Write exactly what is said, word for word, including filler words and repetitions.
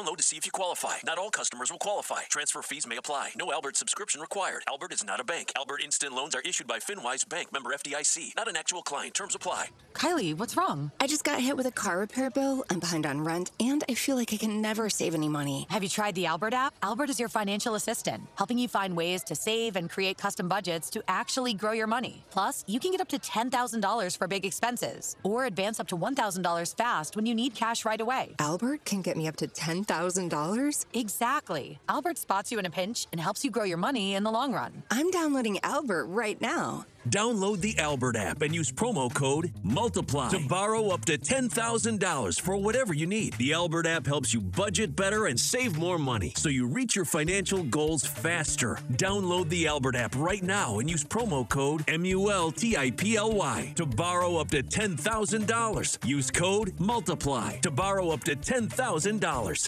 Download to see if you qualify. Not all customers will qualify. Transfer fees may apply. No Albert subscription required. Albert is not a bank. Albert Instant Loans are issued by FinWise Bank, member F D I C. Not an actual client. Terms apply. Kylie, what's wrong? I just got hit with a car repair bill. I'm behind on rent, and I feel like I can never save any money. Have you tried the Albert app? Albert is your financial assistant, helping you find ways to save and create custom budgets to actually grow your money. Plus, you can get up to ten thousand dollars for big expenses, or advance up to one thousand dollars fast when you need cash right away. Albert can get me up to ten thousand dollars? Exactly. Albert spots you in a pinch and helps you grow your money in the long run. I'm downloading Albert right now. Download the Albert app and use promo code MULTIPLY to borrow up to ten thousand dollars for whatever you need. The Albert app helps you budget better and save more money so you reach your financial goals faster. Download the Albert app right now and use promo code M U L T I P L Y to borrow up to ten thousand dollars. Use code MULTIPLY to borrow up to ten thousand dollars.